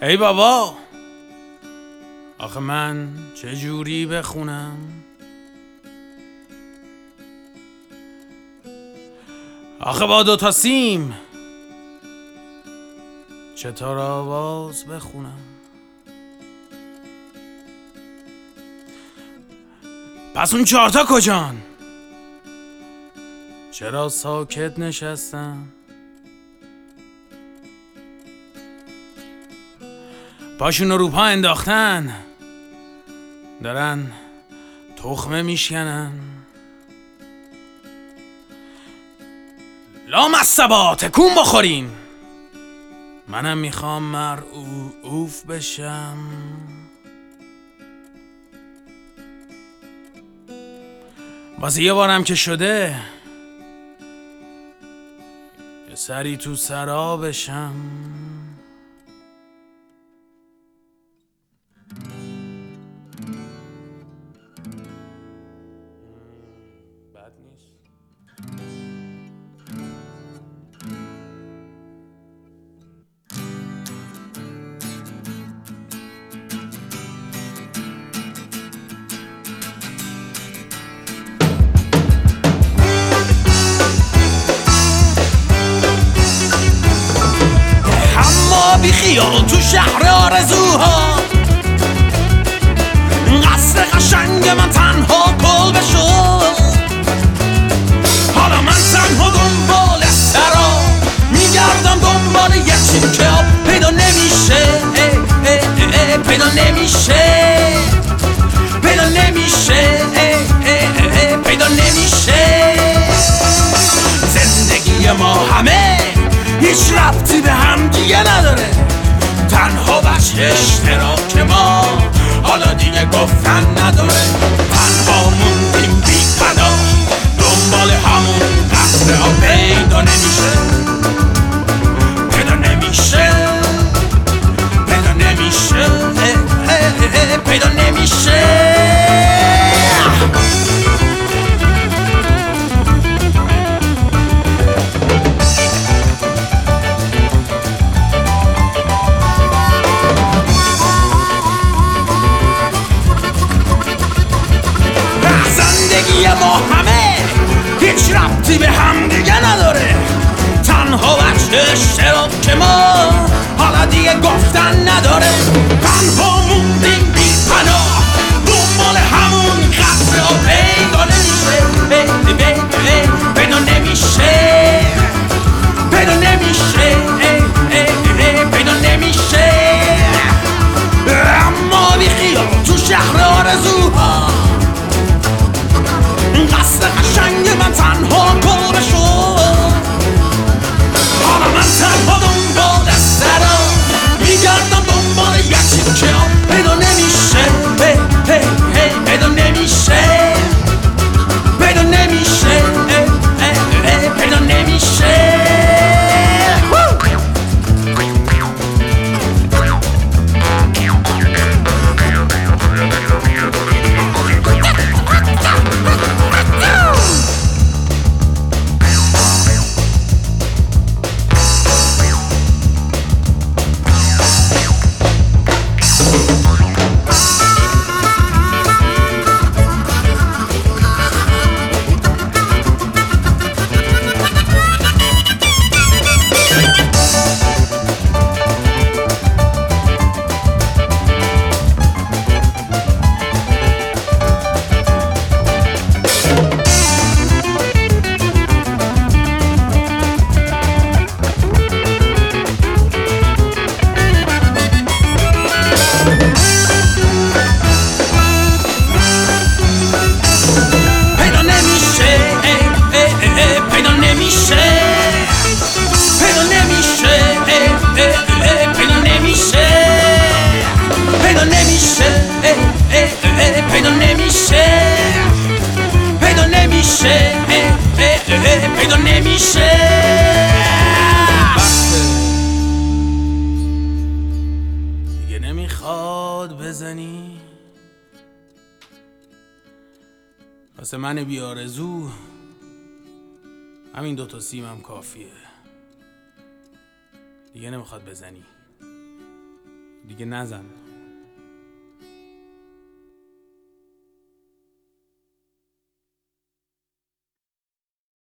ای بابا، آخه من چجوری بخونم؟ آخه با 2 تا سیم چطور آواز بخونم؟ پس اون 4 تا کجان؟ چرا ساکت نشستم؟ پاشون رو پا انداختن، دارن تخمه میشکنن. لامصبا تکون بخورین، منم میخوام مرعوف بشم. واسه یه بارم که شده یه سری تو سرا بشم. بد نیست. بی خیال تو شهر آرزوها، قصر قشنگ من تنها کل بشد. حالا من تنها دنبال سرا میگردم، دنبال یه تیکه آب پیدا نمیشه، پیدا نمیشه، پیدا نمیشه، پیدا نمیشه. زندگی ما همه هیچ ربطی به هم دیگه نداره، تنها وجه اشتراک ما حالا دیگه گفتن نداره. تنها موندیم بی پدا، دنبال همون قصر ها پیدا نمیشه، پیدا نمیشه، پیدا نمیشه، پیدا نمیشه. ما همه هیچ ربطی به هم دیگه نداره، تنها وجه اشتراک ما حالا دیگه گفتن نداره. تنها موندیم بی پناه، دنبال همون قصر ها پیدا نمیشه، پیدا نمیشه، پیدا نمیشه، پیدا نمیشه. اما بی خیال تو شهر آرزوها، قصد قشنگ من تنها کل بشد. حالا من تنها دنبال سرا میگردم، دنبال یه تیکه آب پیدا نمیشه، پیدا نمیشه، پیدا نمیشه، پیدا نمیشه. پیدا نمیشه. دیگه نمیخواد بزنی واسه من بی آرزو، همین 2 تا سیمم کافیه. دیگه نمیخواد بزنی. دیگه نزن.